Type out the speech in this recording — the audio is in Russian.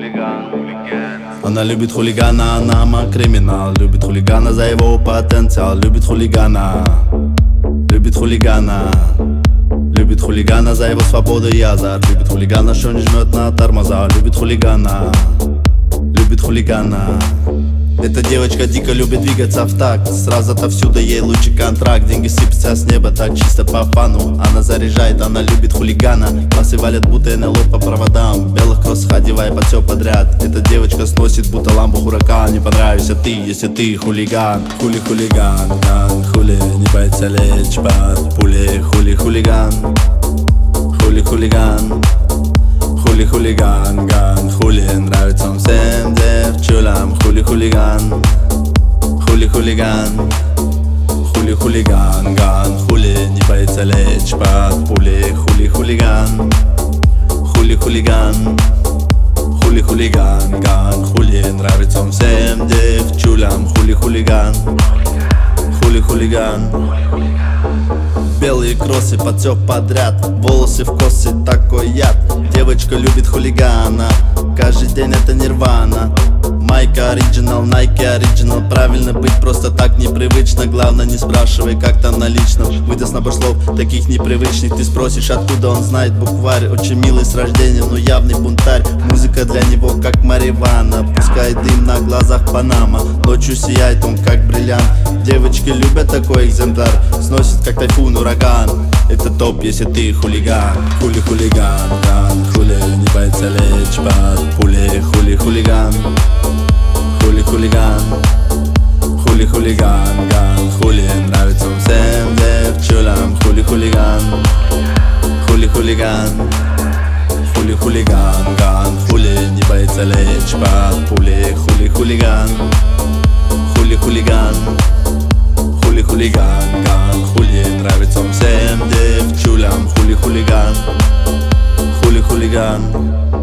Она любит хулигана, она криминал. Любит хулигана за его потенциал. Любит хулигана, любит хулигана. Любит хулигана за его свободу и азарт. Любит хулигана, что не жмет на тормоза. Любит хулигана, любит хулигана. Эта девочка дико любит двигаться в такт. Сразу отовсюду ей лучший контракт. Деньги сыпятся с неба так чисто по фану. Она заряжает, она любит хулигана. Классы валят будто НЛО по проводам. В белых кроссах одевая под все подряд. Эта девочка сносит будто лампу хуракан. Не понравишься ты, если ты хулиган. Хули-хулиган, ган, хули, не боится лечь под пули. Хули-хулиган, хули-хулиган. Хули-хулиган, ган, хули, нравится он всем девчулям. Хули-хулиган, хули-хулиган. Хули-хулиган, ган, хули, не боится лечь под пули. Хули-хулиган, хули-хулиган. Хули-хулиган, ган, хули, нравится он всем девчулям. Хули-хулиган, хули-хулиган. Белые кроссы под все подряд, волосы в косы, такой яд. Девочка любит хулигана, каждый день это нирвана. Майка оригинал, Nike оригинал. Правильно быть просто так непривычно. Главное не спрашивай, как там на личном. Выдаст набор слов, таких непривычных. Ты спросишь, откуда он знает букварь. Очень милый с рождения, но явный бунтарь. Музыка для него как марихуана. Пускай дым на глазах Панама. Ночью сияет он как бриллиант. Девочки любят такой экземпляр. Сносит как тайфун, ураган. Это топ, если ты хулиган. Хули-хулиган, ган, хули, не боится лечь под пули. Хули-хулиган, хули-хулиган. Хули-хулиган, ган, хули, нравится он всем девчулям. Хули-хулиган, хули-хулиган. Хули-хулиган, ган, хули, не боится лечь под пули. Хули-хулиган, хули-хулиган. Хули-хулиган, ган, хули, нравится он всем девчулям. Хули-хулиган, хули-хулиган.